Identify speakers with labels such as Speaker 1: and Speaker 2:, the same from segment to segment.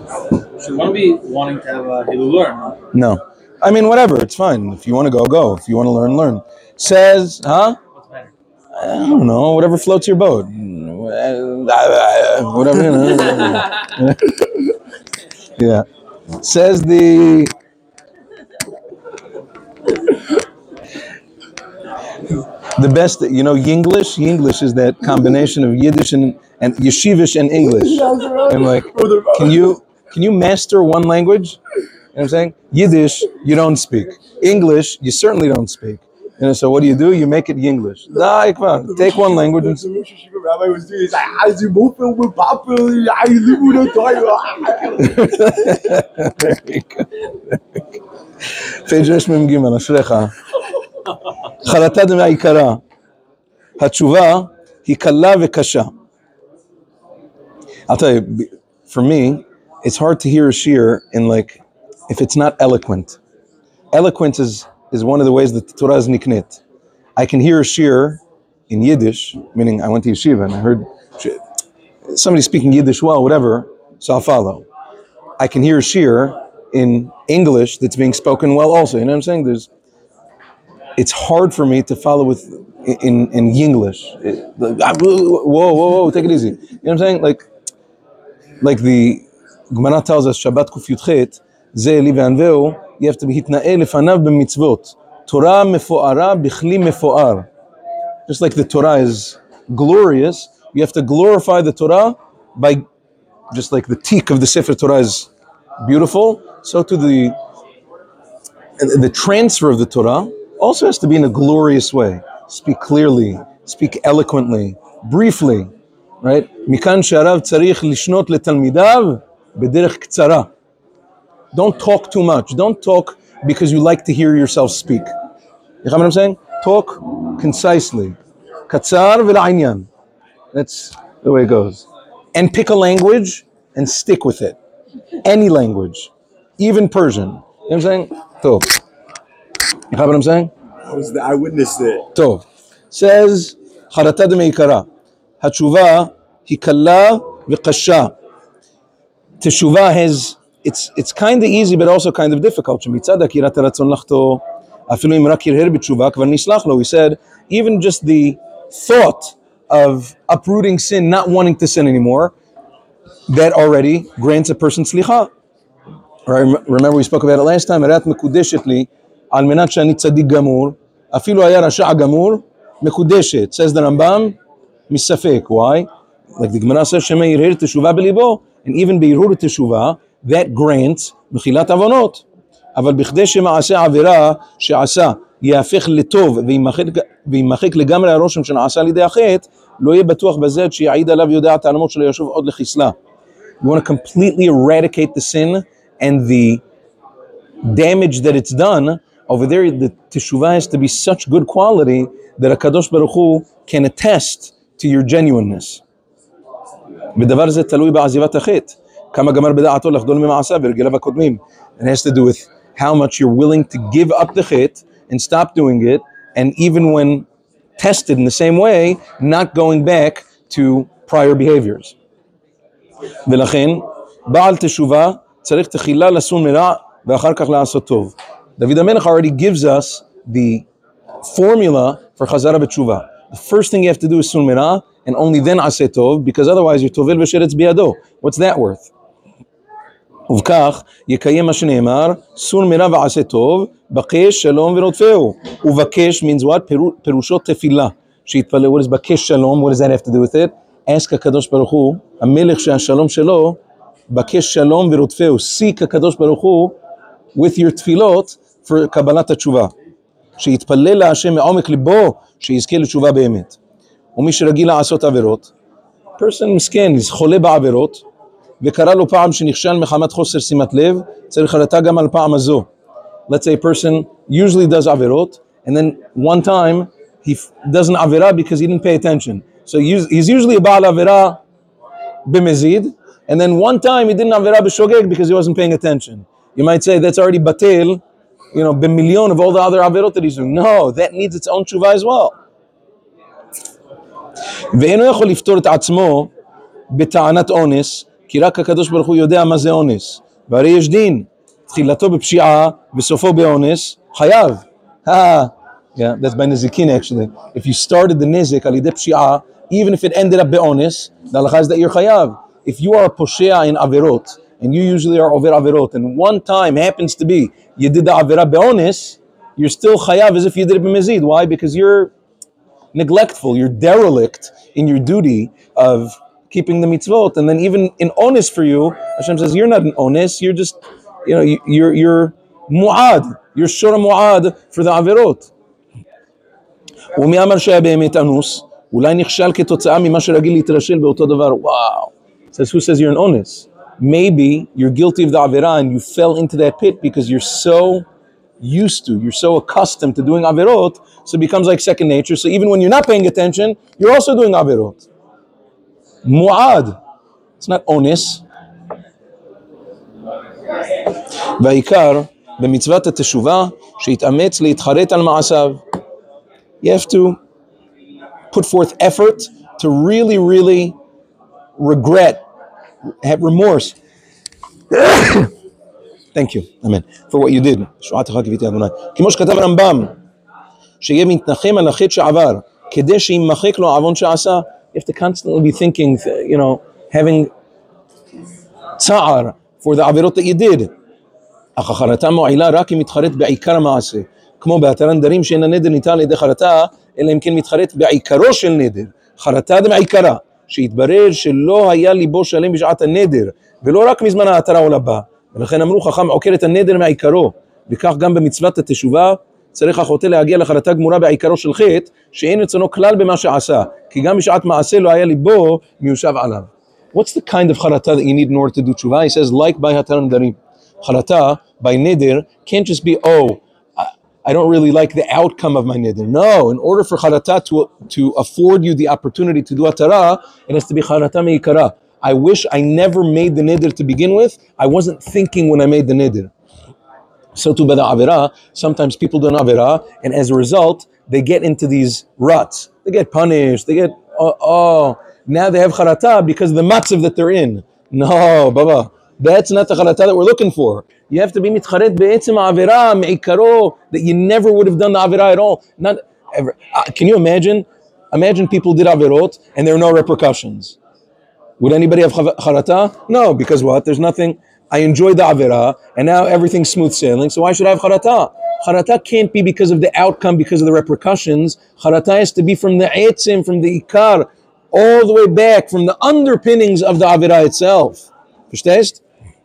Speaker 1: Should one be wanting to have a Hilula or not?
Speaker 2: No. I mean, whatever, it's fine. If you want to go, go. If you want to learn, learn. Says, huh?
Speaker 1: What's better?
Speaker 2: I don't know, whatever floats your boat. Whatever, you know. Yeah. Says the best, you know, Yinglish? Yinglish is that combination of Yiddish and Yeshivish and English. And like, can you master one language? You know what I'm saying? Yiddish, you don't speak. English, you certainly don't speak. You know, so what do? You make it Yinglish. Take one language.
Speaker 3: The Rosh Hashiva rabbi was doing is like, as you move with Papa, I live with a
Speaker 2: Very good. פייג' מ"ג, אשריך. חרטה דמעיקרה. התשובה היא קלה וקשה. I'll tell you, for me, it's hard to hear a shir in like, if it's not eloquent. Eloquence is one of the ways that the Torah is niknet. I can hear a shir in Yiddish, meaning I went to yeshiva and I heard somebody speaking Yiddish well, whatever, so I'll follow. I can hear a shir in English that's being spoken well also, you know what I'm saying? It's hard for me to follow in Yinglish. Whoa, take it easy. You know what I'm saying? Like the Gemara tells us, Shabbat Kuf Yudchet, Ze Eli Ve'anveu, you have to be hitna'eh lefanav b'mitzvot. Torah mefo'ara b'chli mefo'ar. Just like the Torah is glorious, you have to glorify the Torah by, just like the teak of the Sefer Torah is beautiful, so to the transfer of the Torah also has to be in a glorious way. Speak clearly, speak eloquently, briefly, right? מכאן שהרב צריך לשנות לתלמידיו בדרך קצרה. Don't talk too much. Don't talk because you like to hear yourself speak. You know what I'm saying? Talk concisely. קצר ולעניין. That's the way it goes. And pick a language and stick with it. Any language, even Persian. You know what I'm saying? טוב. You know what I'm saying?
Speaker 3: I witnessed it.
Speaker 2: טוב. Says, חרטה דמעיקרה. התשובה היא קלה וקשה. Teshuvah has, it's kind of easy but also kind of difficult. שמצד עקירת הרצון לחטוא, אפילו אם רק ירהר בתשובה, כבר נסלח לו. We said, even just the thought of uprooting sin, not wanting to sin anymore, that already grants a person slicha. Right? Remember we spoke about it last time, הרי את מקודשת לי, על מנת שאני צדיק גמור, אפילו היה רשע גמור, מקודשת. Says the Rambam, מספק. Why? Like the Gemara says, שמא ירהר תשובה בליבו, and even בהרהור תשובה, that grants מחילת עוונות. אבל בכדי שמעשה עבירה שעשה יהפך לטוב וימחק לגמרי הרושם שנעשה על ידי החטא, לא יהיה בטוח בזה שיעיד עליו יודע טענות שלו ישוב עוד לחסלה. You want to completely eradicate the sin and the damage that it's done. Over there, the teshuvah has to be such good quality that HaKadosh Baruch Hu can attest to your genuineness. בדבר זה תלוי בעזיבת החטא. כמה גמר בדעתו לחדול ממעשיו והרגליו הקודמים. It has to do with how much you're willing to give up the chet and stop doing it, and even when tested in the same way, not going back to prior behaviors. ולכן, בעל תשובה צריך תחילה לסון מרע ואחר כך לעשות טוב. David HaMelech already gives us the formula for חזרה בתשובה. The first thing you have to do is סון מרע, and only then עשה טוב, because otherwise you're טובל ושרץ בידו. What's that worth? ובכך יקיים מה שנאמר, סור מרע ועשה טוב, בקש שלום ורודפהו. ובקש means what? פירושו תפילה. שיתפלל, what is בקש שלום? What does that have to do with it? Ask הקדוש ברוך הוא, המלך שהשלום שלו, בקש שלום ורודפהו. Seek הקדוש ברוך הוא with your תפילות for קבלת התשובה. שיתפלל להשם מעומק ליבו, שיזכה לתשובה באמת. ומי שרגיל לעשות עבירות, person מסכן, חולה בעבירות, וקרא לו פעם שנכשל מחמת חוסר שימת לב, צריך חרטה גם על פעם הזו. Let's say a person usually does averot, and then one time he does an avera because he didn't pay attention. So he's usually a baal avera b'mezid, and then one time he didn't avera b'shogeg because he wasn't paying attention. You might say that's already batel, b'million of all the other averot that he's doing. No, that needs its own tshuva as well. ואינו יכול לפתור את עצמו בטענת אונס, כי כי רק הקדוש ברוך הוא יודע מה זה אונס. והרי יש דין, תחילתו בפשיעה וסופו באונס, חייב. Yeah, that's by Nizikin actually. If you started the Nizik al yidei pshi'ah, even if it ended up be'onis, the halacha is that you're chayav. If you are a poshea in averot, and you usually are over averot, and one time happens to be you did the avera be'onis, you're still chayav as if you did it b'mezid. Why? Because you're neglectful, you're derelict in your duty of keeping the mitzvot. And then even in onis for you, Hashem says you're not an onis, you're just, you're mu'ad, you're shora mu'ad for the averot. ומי אמר שהיה באמת אנוס? אולי נכשל כתוצאה ממה שרגיל להתרשל באותו דבר. Wow. Says, who says you're an honest? Maybe you're guilty of the averah and you fell into that pit because you're so used to, you're so accustomed to doing averot, so it becomes like second nature. So even when you're not paying attention, you're also doing averot. Mu'ad. It's not honest. והעיקר, במצוות התשובה, שהתאמץ להתחרט על מעשיו. You have to put forth effort to really, really regret, have remorse. Thank you, amen, for what you did. כמו שכתב הרמב"ם, שיהיה מתנחם על החטא שעבר, כדי שימחק לו העוון שעשה. You have to constantly be thinking, having צער for the עבירות that you did. אך החרטה מועילה רק אם מתחרט בעיקר המעשה. כמו בהתר נדרים שאין הנדר ניתן על ידי חרטה, אלא אם כן מתחרט בעיקרו של נדר. חרטה דמעיקרה, שהתברר שלא היה ליבו שלם בשעת הנדר, ולא רק מזמן ההתרה או לבא. ולכן אמרו חכם עוקר את הנדר מעיקרו, וכך גם במצוות התשובה, צריך החוטא להגיע לחרטה גמורה בעיקרו של חטא, שאין רצונו כלל במה שעשה, כי גם בשעת מעשה לא היה ליבו מיושב עליו. What's the kind of חרטה that you need in order to do tshuva? He says, like by התר נדרים. חרטה, by neder, can't just be, I don't really like the outcome of my neder. No, in order for charata to afford you the opportunity to do atara, it has to be charata meikara. I wish I never made the neder to begin with. I wasn't thinking when I made the neder. So too by the avera, sometimes people do an avera, and as a result, they get into these ruts. They get punished. They get, now they have charata because of the matzav that they're in. No, Baba. That's not the charata that we're looking for. You have to be mitcharet be'etzem ha'avera me'ikaro, that you never would have done the avera at all. Not ever. Can you imagine? Imagine people did averot and there are no repercussions. Would anybody have charata? No, because what? There's nothing. I enjoyed the avera and now everything's smooth sailing. So why should I have charata? Charata can't be because of the outcome, because of the repercussions. Charata has to be from the etzem, from the ikar, all the way back, from the underpinnings of the avera itself. Verstehst?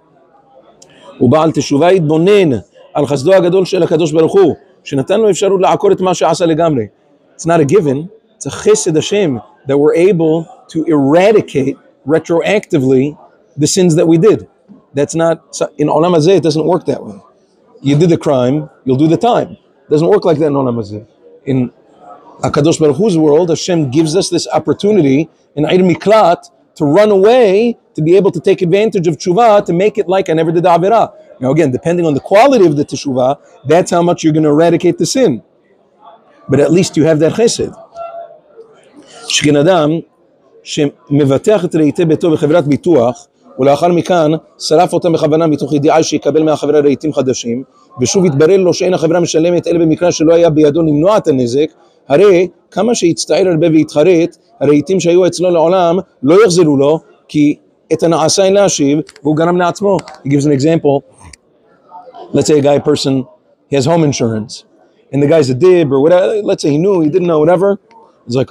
Speaker 2: ובעל תשובה יתבונן על חסדו הגדול של הקדוש ברוך הוא, שנתן לו אפשרות לעקור את מה שעשה לגמרי. It's not a given, it's a chesed Hashem that we're able to eradicate retroactively the sins that we did. That's not, in Olam Hazeh, it doesn't work that way. You did the crime, you'll do the time. It doesn't work like that in Olam Hazeh. In HaKadosh Baruch Hu's world, Hashem gives us this opportunity in Eir Miklat to run away, to be able to take advantage of teshuvah, to make it like I never did the averah. Now again, depending on the quality of the teshuvah, that's how much you're going to eradicate the sin. But at least you have that chesed. שכן אדם שמבטח את רהיטי ביתו בחברת ביטוח, ולאחר מכן שרף אותם בכוונה מתוך ידיעה שיקבל מהחברה רהיטים חדשים, ושוב יתברר לו שאין החברה משלמת אלא במקרה שלא היה בידו למנוע את הנזק, הרי כמה שיצטער הרבה ויתחרט, הרהיטים שהיו אצלו לעולם לא יחזרו לו, כי את הנעשה אין להשיב, והוא גרם לעצמו. He gives an example. Let's say a person, he has home insurance, and the guy's a dib or whatever. Let's say he knew, he didn't know, whatever. He's like,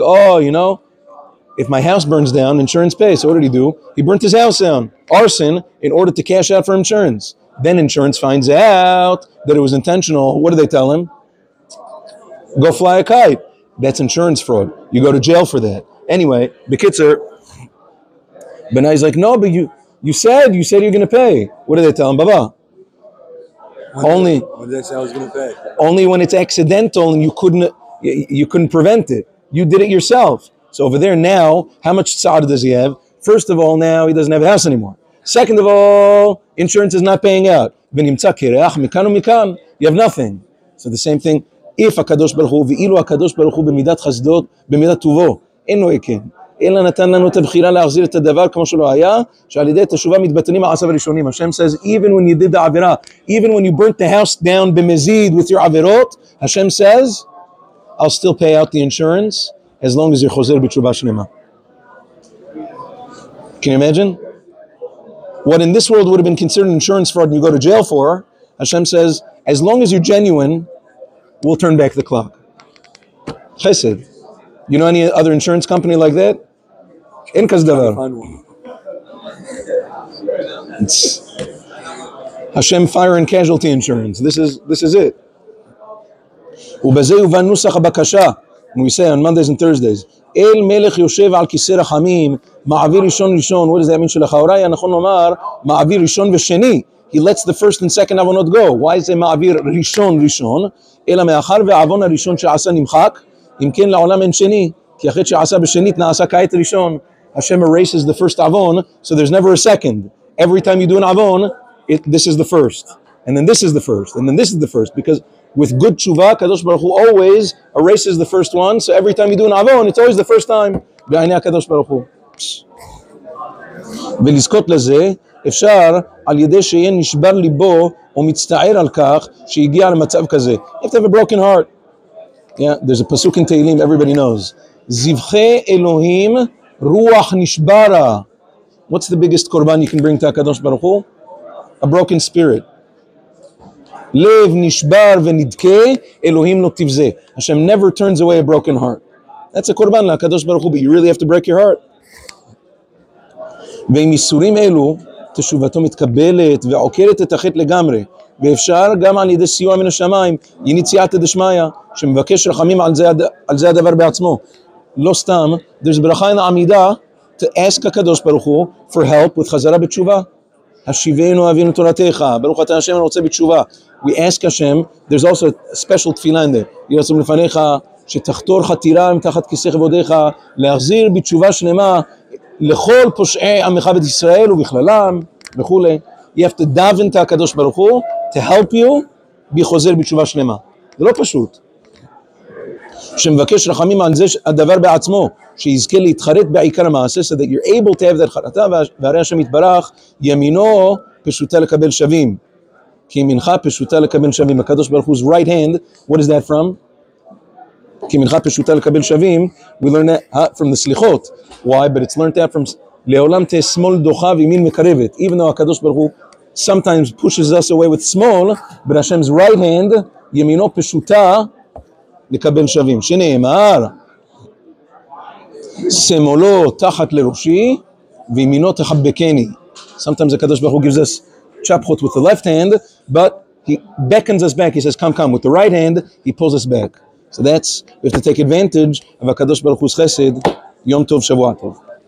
Speaker 2: if my house burns down, insurance pays. So what did he do? He burnt his house down. Arson, in order to cash out for insurance. Then insurance finds out that it was intentional. What do they tell him? Go fly a kite. That's insurance fraud. You go to jail for that. Anyway, Bekitzer, Benai's like, no, but you said you're going to pay. What do they tell him? Baba.
Speaker 3: When did they say I was going to pay?
Speaker 2: Only when it's accidental and you couldn't prevent it. You did it yourself. So over there now, how much tzad does he have? First of all, now he doesn't have a house anymore. Second of all, insurance is not paying out. You have nothing. So the same thing, if HaKadosh Baruch Hu, ve'ilu HaKadosh Baruch Hu b'midat chasdot, b'midat tuvo, eno eken. אלא נתן לנו את הבחירה להחזיר את הדבר כמו שלא היה, שעל ידי תשובה מתבטלים מעשיו הראשונים. Hashem says, even when you did the עבירה, even when you burnt the house down במזיד with your עבירות, Hashem says, I'll still pay out the insurance as long as you're חוזר בתשובה שלמה. Can you imagine? What in this world would have been considered insurance fraud and you go to jail for, Hashem says, as long as you're genuine, we'll turn back the clock. Chesed. You know any other insurance company like that? In Kazdavar.
Speaker 3: Find one.
Speaker 2: It's Hashem Fire and Casualty Insurance. This is it. ובזה יובן נוסח הבקשה, when we say on Mondays and Thursdays, אל מלך יושב על כיסא רחמים, מעביר ראשון ראשון. What does that mean? שלכאורה היה נכון לומר, מעביר ראשון ושני. He lets the first and second עוונות go. Why is it מעביר ראשון ראשון? אלא מאחר והעוון הראשון שעשה נמחק, אם כן לעולם אין שני, כי אחרי שעשה בשנית נעשה כעת ראשון. Hashem erases the first avon, so there's never a second. Every time you do an avon, this is the first, and then this is the first, and then this is the first, because with good tshuva, Kadosh Baruch Hu always erases the first one, so every time you do an avon, it's always the first time. בעיני הקדוש ברוך הוא. ולזכות לזה, אפשר על ידי שיהיה נשבר ליבו, או מצטער על כך, שהגיע למצב כזה. You have to have a broken heart. Yeah, there's a pasuk in Tehillim everybody knows. Zivche Elohim ruach nishbara. What's the biggest korban you can bring to HaKadosh Baruch Hu? A broken spirit. Lev nishbar v'nidke Elohim lo tivzeh. Hashem never turns away a broken heart. That's a korban HaKadosh Baruch Hu, but you really have to break your heart. ועם איסורים אלו, תשובתו מתקבלת ועוקרת את החטא לגמרי. ואפשר גם על ידי סיוע מן השמיים, ינית סייעתא דשמיא, שמבקש רחמים על זה הדבר בעצמו. לא סתם, there's ברכה in העמידה to ask הקדוש ברוך הוא for help with חזרה בתשובה. השיבנו אבינו תורתך, ברוך אתה השם אני רוצה בתשובה. We ask Hashem, there's also a special תפילה in there. יהי רצון לפניך, שתחתור חתירה מתחת כיסא כבודיך, להחזיר בתשובה שלמה לכל פושעי עמך בית ישראל ובכללם וכולי. You have to daven to הקדוש ברוך הוא to help you be חוזר בתשובה שלמה. זה לא פשוט. שמבקש רחמים על זה הדבר בעצמו, שיזכה להתחרט בעיקר המעשה, so that you're able to have that חרטה, והרי השם יתברך, ימינו פשוטה לקבל שווים. כי ימינך פשוטה לקבל שווים. הקדוש ברוך הוא right hand, what is that from? כי ימינך פשוטה לקבל שווים, we learn that from the סליחות. Why? But it's learned that from לעולם תהיה שמאל דוחה וימין מקרבת. Even though הקדוש ברוך הוא sometimes pushes us away with small, but Hashem's right hand, ימינו פשוטה לקבל שווים. שנאמר, שמאלו תחת לראשי, וימינו תחבקני. Sometimes הקדוש ברוך הוא gives us chapchot with the left hand, but he beckons us back. He says, come, come. With the right hand, he pulls us back. So we have to take advantage of הקדוש ברוך הוא חסד. יום טוב, שבוע טוב.